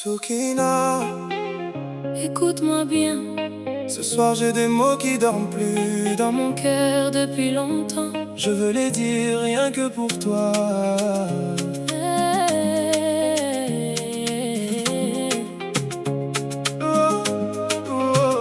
Soukina, écoute-moi bien. ce soir j'ai des mots qui dorment plus Dans mon cœur depuis longtemps. Je veux les dire rien que pour toi. Oh, oh.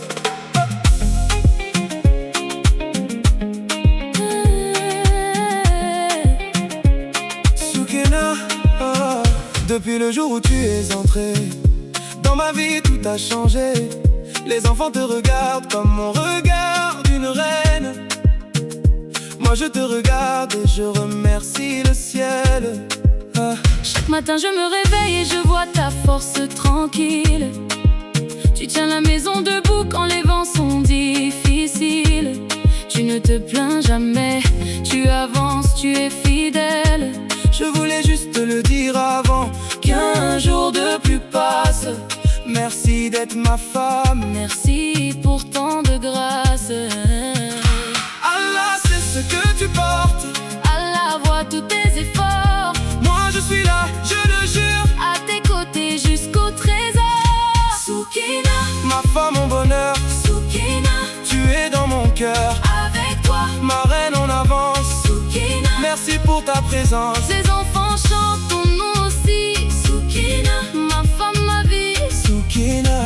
Soukina, oh. Depuis le jour où tu es entré dans ma vie, tout a changé. Les enfants te regardent comme on regarde une reine. Moi je te regarde et je remercie le ciel. Chaque matin je me réveille et je vois ta force tranquille. Tu tiens la maison debout quand les vents sont difficiles. Tu ne te plains jamais, tu avances, tu es fidèle. Je voulais juste te le dire avant qu'un jour de plus passe. Merci d'être ma femme. Merci pour tant de grâce. Allah c'est ce que tu portes. Allah voit tous tes efforts. Moi je suis là, je le jure, à tes côtés jusqu'au trésor. Soukina, ma femme, mon bonheur. Soukina, Tu es dans mon cœur. avec toi, Ma reine en avance. Soukina. Merci pour ta présence. Ces enfants chantent ton nom aussi. Soukina, ma femme, ma vie. Soukina,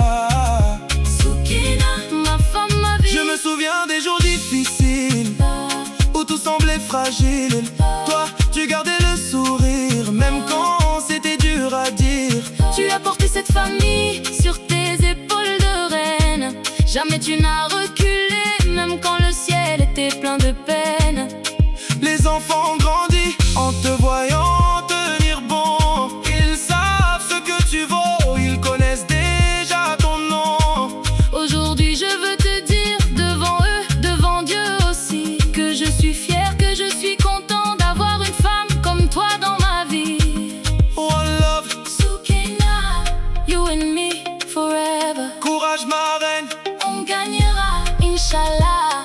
Soukina, ma femme, ma vie. je me souviens des jours difficiles où tout semblait fragile. Toi, tu gardais le sourire, même quand c'était dur à dire. Tu as porté cette famille sur tes épaules de reine. Jamais tu n'as reculé, même quand le ciel était plein de peine. Les enfants ont grandi en te voyant tenir bon. Ils savent ce que tu vaux, ils connaissent déjà ton nom. Aujourd'hui je veux te dire devant eux, devant Dieu aussi, que je suis fière, que je suis content d'avoir une femme comme toi dans ma vie. One love, Soukina, you and me forever. courage ma reine. On gagnera, Inch'Allah.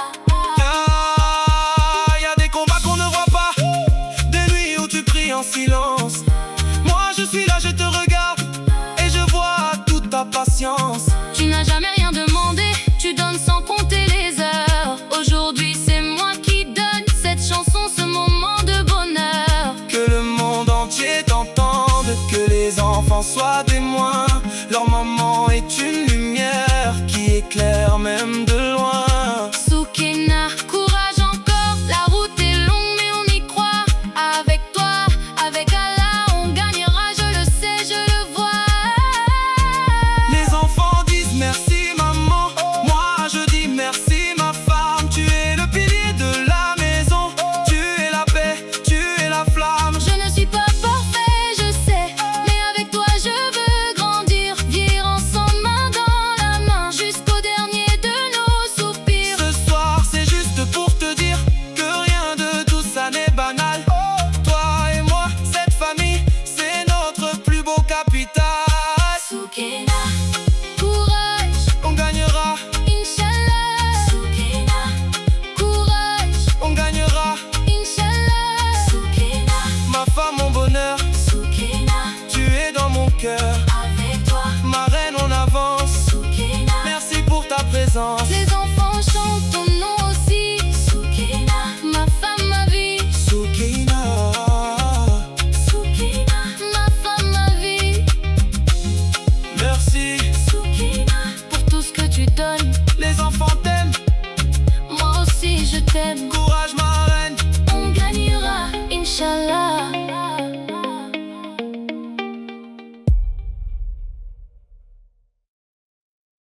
Y'a des combats qu'on ne voit pas, des nuits où tu pries en silence. Moi je suis là, je te regarde et je vois toute ta patience. Tu n'as jamais rien demandé, tu donnes sans compter les heures. Aujourd'hui c'est moi qui donne cette chanson, ce moment de bonheur. Que le monde entier t'entende, que les enfants soient témoins. Leur maman est une lumière qui éclaire même de loin. Soukina, courage encore, la route est longue mais on y croit. Avec toi, avec Allah, on gagnera, je le sais, je le vois. Les enfants disent merci maman, moi je dis merci ma femme. Tu es le pilier de la maison, tu es la paix, tu es la flamme. Je ne suis pas parfait, je sais, mais avec toi je veux grandir. Vivre ensemble main dans la main, jusqu'au dernier de nos soupirs. Ce soir c'est juste pour te dire que rien de tout ça n'est banal. Toi et moi, cette famille, c'est notre plus beau capital. Soukina, courage, On gagnera, Inch'Allah. Soukina, courage, on gagnera. Inch'Allah. Soukina, Ma femme, mon bonheur, Soukina, tu es dans mon cœur. avec toi, Ma reine, on avance. Soukina. Merci pour ta présence. Les enfants chantent ton nom aussi. Soukina, ma femme, ma vie. Soukina, Soukina, ma femme, ma vie. merci. Soukina, pour tout ce que tu donnes. Les enfants t'aiment. Moi aussi je t'aime.